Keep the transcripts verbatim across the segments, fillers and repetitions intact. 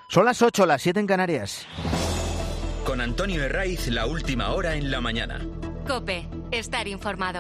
Son las ocho, las siete en Canarias. Con Antonio Herraiz, la última hora en la mañana. COPE, estar informado.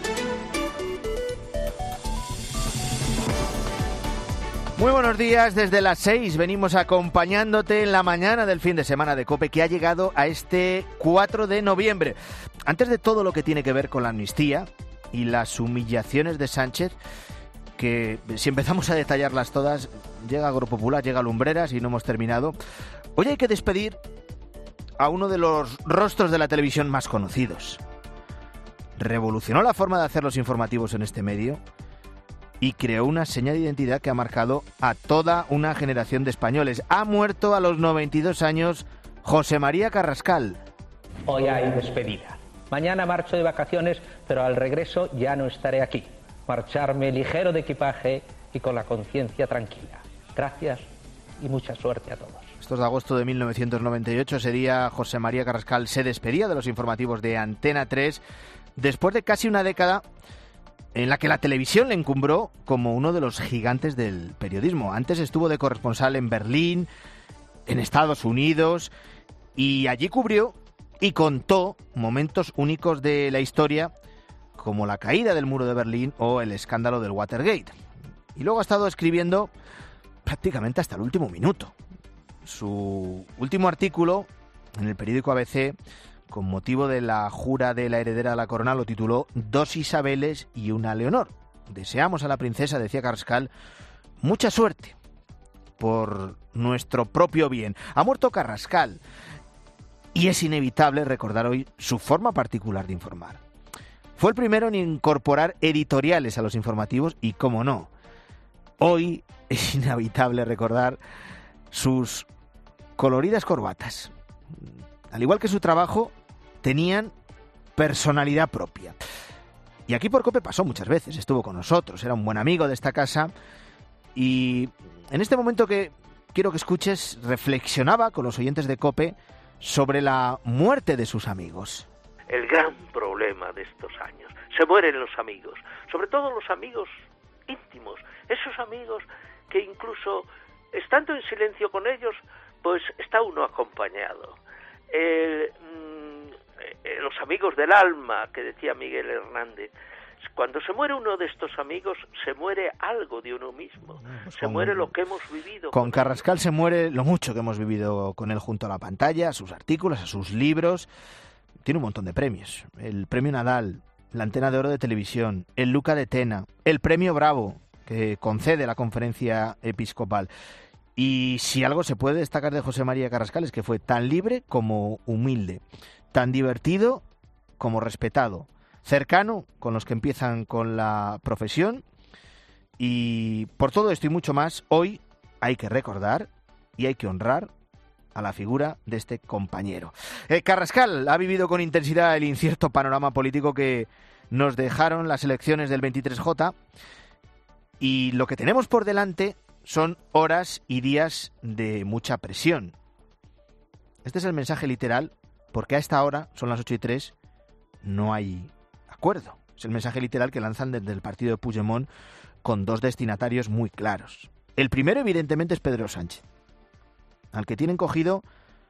Muy buenos días, desde las seis venimos acompañándote en la mañana del fin de semana de COPE que ha llegado a este cuatro de noviembre. Antes de todo lo que tiene que ver con la amnistía y las humillaciones de Sánchez, que si empezamos a detallarlas todas, llega Agropopular, llega Lumbreras y no hemos terminado. Hoy hay que despedir a uno de los rostros de la televisión más conocidos. Revolucionó la forma de hacer los informativos en este medio y creó una seña de identidad que ha marcado a toda una generación de españoles. Ha muerto a los noventa y dos años José María Carrascal. Hoy hay despedida. Mañana marcho de vacaciones, pero al regreso ya no estaré aquí. Marcharme ligero de equipaje y con la conciencia tranquila. Gracias y mucha suerte a todos. Estos de agosto de mil novecientos noventa y ocho, ese día José María Carrascal se despedía de los informativos de Antena tres después de casi una década en la que la televisión le encumbró como uno de los gigantes del periodismo. Antes estuvo de corresponsal en Berlín, en Estados Unidos, y allí cubrió y contó momentos únicos de la historia, como la caída del muro de Berlín o el escándalo del Watergate. Y luego ha estado escribiendo prácticamente hasta el último minuto. Su último artículo en el periódico A B C, con motivo de la jura de la heredera de la corona, lo tituló Dos Isabeles y una Leonor. Deseamos a la princesa, decía Carrascal, mucha suerte por nuestro propio bien. Ha muerto Carrascal y es inevitable recordar hoy su forma particular de informar. Fue el primero en incorporar editoriales a los informativos y, cómo no, hoy es inevitable recordar sus coloridas corbatas. Al igual que su trabajo, tenían personalidad propia. Y aquí por COPE pasó muchas veces, estuvo con nosotros, era un buen amigo de esta casa y en este momento que quiero que escuches, reflexionaba con los oyentes de COPE sobre la muerte de sus amigos. El gran problema de estos años. Se mueren los amigos, sobre todo los amigos íntimos, esos amigos que incluso estando en silencio con ellos, pues está uno acompañado. Eh, eh, los amigos del alma, que decía Miguel Hernández. Cuando se muere uno de estos amigos, se muere algo de uno mismo, pues se con, muere lo que hemos vivido. Con, con Carrascal él. Se muere lo mucho que hemos vivido con él junto a la pantalla, a sus artículos, a sus libros. Tiene un montón de premios. El premio Nadal, la Antena de Oro de Televisión, el Luca de Tena, el premio Bravo, que concede la Conferencia Episcopal. Y si algo se puede destacar de José María Carrascal es que fue tan libre como humilde, tan divertido como respetado, cercano con los que empiezan con la profesión. Y por todo esto y mucho más, hoy hay que recordar y hay que honrar a la figura de este compañero. Eh, Carrascal ha vivido con intensidad el incierto panorama político que nos dejaron las elecciones del veintitrés J y lo que tenemos por delante son horas y días de mucha presión. Este es el mensaje literal, porque a esta hora, son las ocho y tres, no hay acuerdo. Es el mensaje literal que lanzan desde el partido de Puigdemont con dos destinatarios muy claros. El primero, evidentemente, es Pedro Sánchez, al que tienen cogido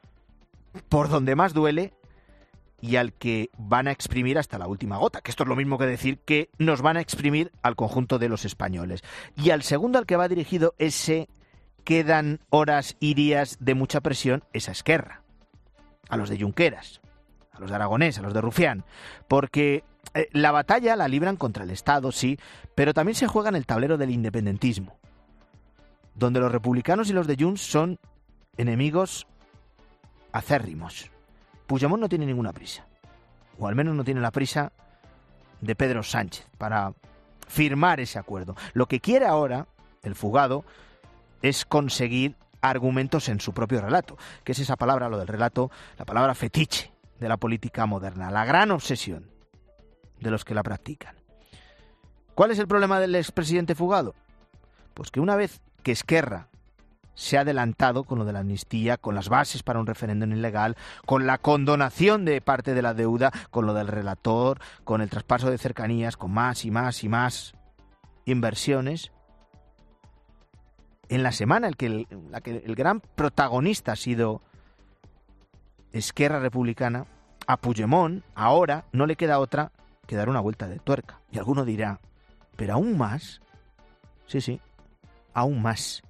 por donde más duele y al que van a exprimir hasta la última gota, que esto es lo mismo que decir que nos van a exprimir al conjunto de los españoles. Y al segundo al que va dirigido ese quedan horas y días de mucha presión, es a Esquerra, a los de Junqueras, a los de Aragonés, a los de Rufián, porque eh, la batalla la libran contra el Estado, sí, pero también se juega en el tablero del independentismo, donde los republicanos y los de Junts son enemigos acérrimos. Puigdemont no tiene ninguna prisa, o al menos no tiene la prisa de Pedro Sánchez para firmar ese acuerdo. Lo que quiere ahora el fugado es conseguir argumentos en su propio relato, que es esa palabra, lo del relato, la palabra fetiche de la política moderna, la gran obsesión de los que la practican. ¿Cuál es el problema del expresidente fugado? Pues que una vez que Esquerra se ha adelantado con lo de la amnistía, con las bases para un referéndum ilegal, con la condonación de parte de la deuda, con lo del relator, con el traspaso de cercanías, con más y más y más inversiones, en la semana en que el, en la que el gran protagonista ha sido Esquerra Republicana, a Puigdemont ahora no le queda otra que dar una vuelta de tuerca. Y alguno dirá, pero aún más, sí, sí, aún más.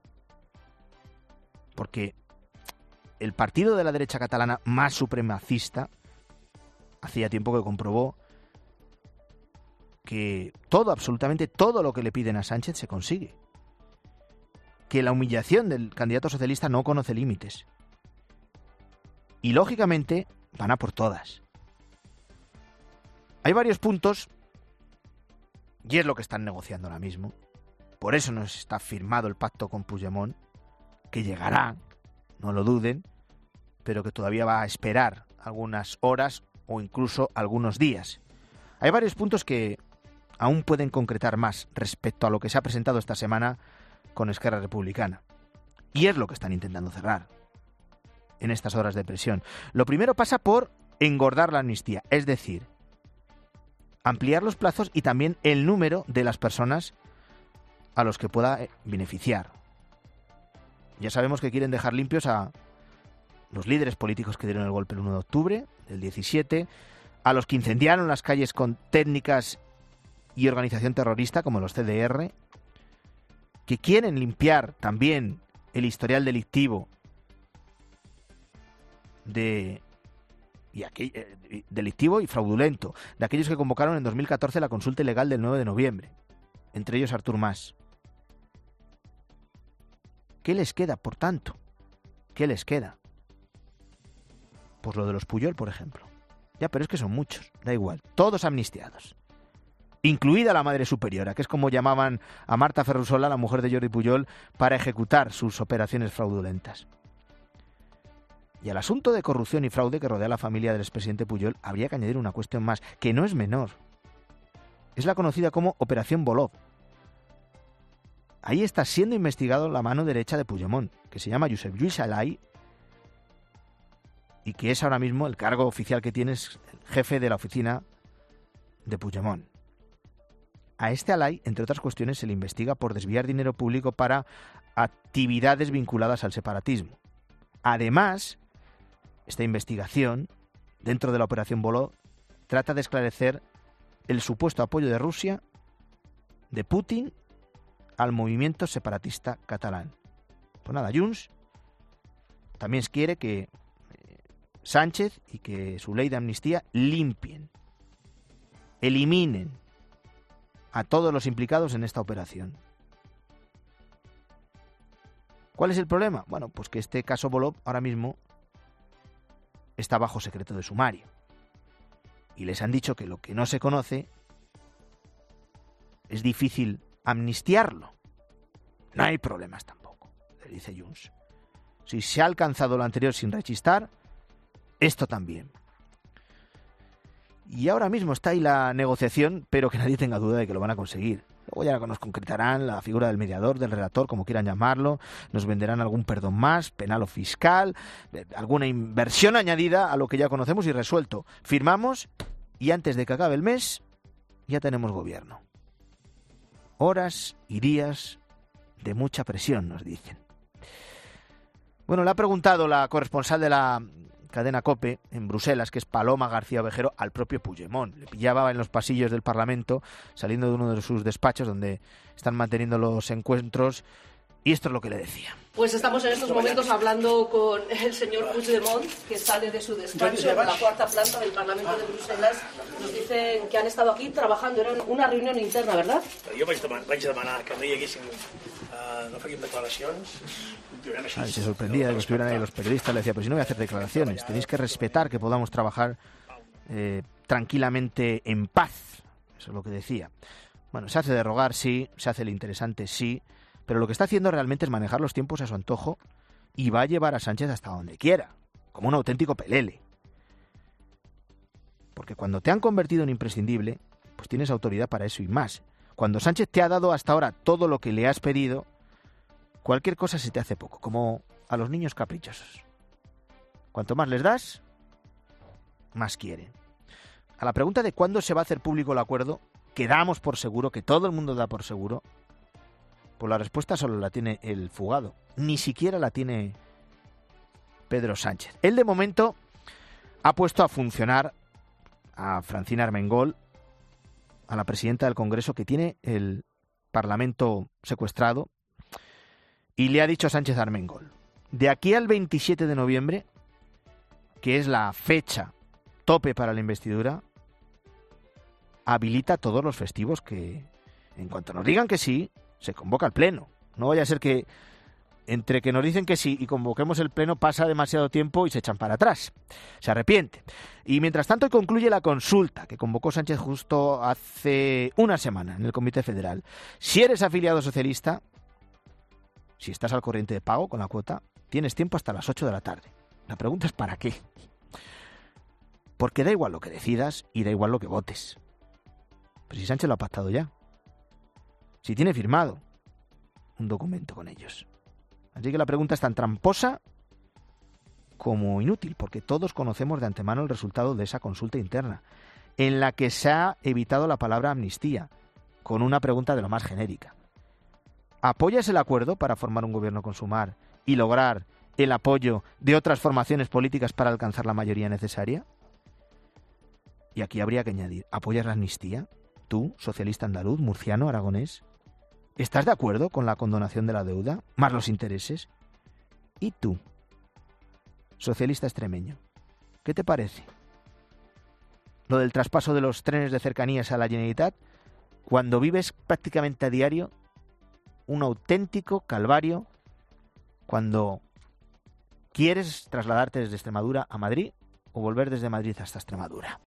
Porque el partido de la derecha catalana más supremacista hacía tiempo que comprobó que todo, absolutamente todo lo que le piden a Sánchez se consigue. Que la humillación del candidato socialista no conoce límites. Y lógicamente van a por todas. Hay varios puntos, y es lo que están negociando ahora mismo. Por eso no está firmado el pacto con Puigdemont, que llegará, no lo duden, pero que todavía va a esperar algunas horas o incluso algunos días. Hay varios puntos que aún pueden concretar más respecto a lo que se ha presentado esta semana con Esquerra Republicana. Y es lo que están intentando cerrar en estas horas de presión. Lo primero pasa por engordar la amnistía, es decir, ampliar los plazos y también el número de las personas a los que pueda beneficiar. Ya sabemos que quieren dejar limpios a los líderes políticos que dieron el golpe el uno de octubre del diecisiete, a los que incendiaron las calles con técnicas y organización terrorista como los C D R, que quieren limpiar también el historial delictivo de y aquel, eh, delictivo y fraudulento de aquellos que convocaron en dos mil catorce la consulta ilegal del nueve de noviembre, entre ellos Artur Mas. ¿Qué les queda, por tanto? ¿Qué les queda? Pues lo de los Pujol, por ejemplo. Ya, pero es que son muchos, da igual, todos amnistiados. Incluida la Madre Superiora, que es como llamaban a Marta Ferrusola, la mujer de Jordi Pujol, para ejecutar sus operaciones fraudulentas. Y al asunto de corrupción y fraude que rodea a la familia del expresidente Pujol habría que añadir una cuestión más, que no es menor. Es la conocida como Operación Volov. Ahí está siendo investigado la mano derecha de Puigdemont, que se llama Josep Lluís Alay, y que es ahora mismo el cargo oficial que tiene, es el jefe de la oficina de Puigdemont. A este Alay, entre otras cuestiones, se le investiga por desviar dinero público para actividades vinculadas al separatismo. Además, esta investigación, dentro de la Operación Volov, trata de esclarecer el supuesto apoyo de Rusia, de Putin, al movimiento separatista catalán. Pues nada, Junts también quiere que Sánchez y que su ley de amnistía limpien, eliminen a todos los implicados en esta operación. ¿Cuál es el problema? Bueno, pues que este caso Volov ahora mismo está bajo secreto de sumario. Y les han dicho que lo que no se conoce es difícil amnistiarlo. No hay problemas tampoco, le dice Junts. Si se ha alcanzado lo anterior sin rechistar, esto también. Y ahora mismo está ahí la negociación, pero que nadie tenga duda de que lo van a conseguir. Luego ya nos concretarán la figura del mediador, del relator, como quieran llamarlo. Nos venderán algún perdón más, penal o fiscal, alguna inversión añadida a lo que ya conocemos y resuelto. Firmamos y antes de que acabe el mes ya tenemos gobierno. Horas y días de mucha presión, nos dicen. Bueno, le ha preguntado la corresponsal de la cadena COPE en Bruselas, que es Paloma García Ovejero, al propio Puigdemont. Le pillaba en los pasillos del Parlamento, saliendo de uno de sus despachos donde están manteniendo los encuentros, y esto es lo que le decía. Pues estamos en estos momentos hablando con el señor Puigdemont, que sale de su despacho en la cuarta planta del Parlamento de Bruselas. Nos dicen que han estado aquí trabajando, era una reunión interna, ¿verdad? Jo vaig demanar, vaig demanar que no hi haguessin, uh, no faríem declaracions. Ah, se sorprendía de que estuvieran ahí los periodistas. Le decía, pues si no voy a hacer declaraciones, tenéis que respetar que podamos trabajar eh, tranquilamente en paz. Eso es lo que decía. Bueno, se hace de rogar, sí, se hace el interesante, sí, pero lo que está haciendo realmente es manejar los tiempos a su antojo y va a llevar a Sánchez hasta donde quiera, como un auténtico pelele. Porque cuando te han convertido en imprescindible, pues tienes autoridad para eso y más. Cuando Sánchez te ha dado hasta ahora todo lo que le has pedido, cualquier cosa se te hace poco, como a los niños caprichosos. Cuanto más les das, más quieren. A la pregunta de cuándo se va a hacer público el acuerdo, que damos por seguro, que todo el mundo da por seguro, Pues la respuesta solo la tiene el fugado. Ni siquiera la tiene Pedro Sánchez. Él de momento ha puesto a funcionar a Francina Armengol, a la presidenta del Congreso, que tiene el Parlamento secuestrado, y le ha dicho a Sánchez Armengol: de aquí al veintisiete de noviembre, que es la fecha tope para la investidura, habilita todos los festivos que, en cuanto nos digan que sí, se convoca el pleno. No vaya a ser que entre que nos dicen que sí y convoquemos el pleno pasa demasiado tiempo y se echan para atrás. Se arrepiente. Y mientras tanto concluye la consulta que convocó Sánchez justo hace una semana en el Comité Federal. Si eres afiliado socialista, si estás al corriente de pago con la cuota, tienes tiempo hasta las ocho de la tarde. La pregunta es ¿para qué? Porque da igual lo que decidas y da igual lo que votes. Pero si Sánchez lo ha pactado ya. Si tiene firmado un documento con ellos. Así que la pregunta es tan tramposa como inútil, porque todos conocemos de antemano el resultado de esa consulta interna, en la que se ha evitado la palabra amnistía, con una pregunta de lo más genérica. ¿Apoyas el acuerdo para formar un gobierno con Sumar y lograr el apoyo de otras formaciones políticas para alcanzar la mayoría necesaria? Y aquí habría que añadir, ¿apoyas la amnistía? Tú, socialista andaluz, murciano, aragonés, ¿estás de acuerdo con la condonación de la deuda, más los intereses? ¿Y tú, socialista extremeño, qué te parece? Lo del traspaso de los trenes de cercanías a la Generalitat, cuando vives prácticamente a diario un auténtico calvario, cuando quieres trasladarte desde Extremadura a Madrid o volver desde Madrid hasta Extremadura.